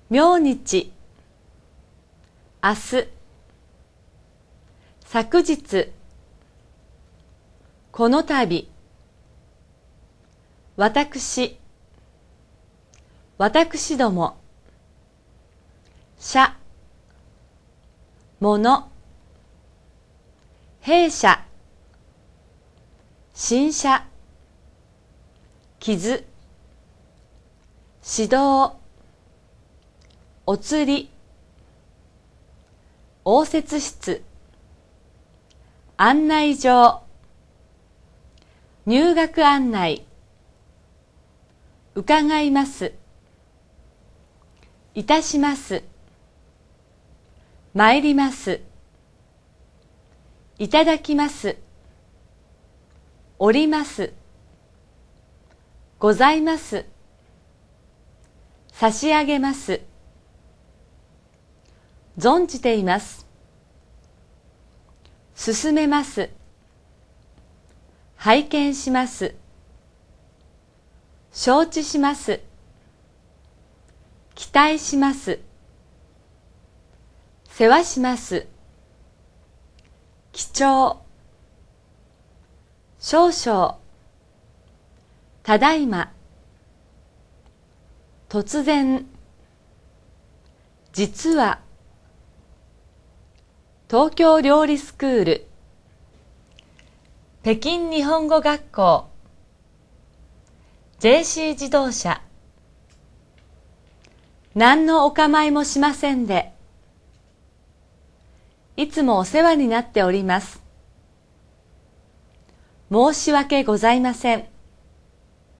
明日、明日、昨日、この度、私、私ども、社、もの、弊社、新車、傷、指導、お釣り、応接室、案内状、入学案内、伺います、いたします、参ります、いただきます、おります、ございます、差し上げます、存じています、進めます、拝見します、承知します、期待します、世話します、貴重、少々、ただいま、突然、実は、東京料理スクール、北京日本語学校、JC 自動車、何のお構いもしませんで、いつもお世話になっております。申し訳ございません。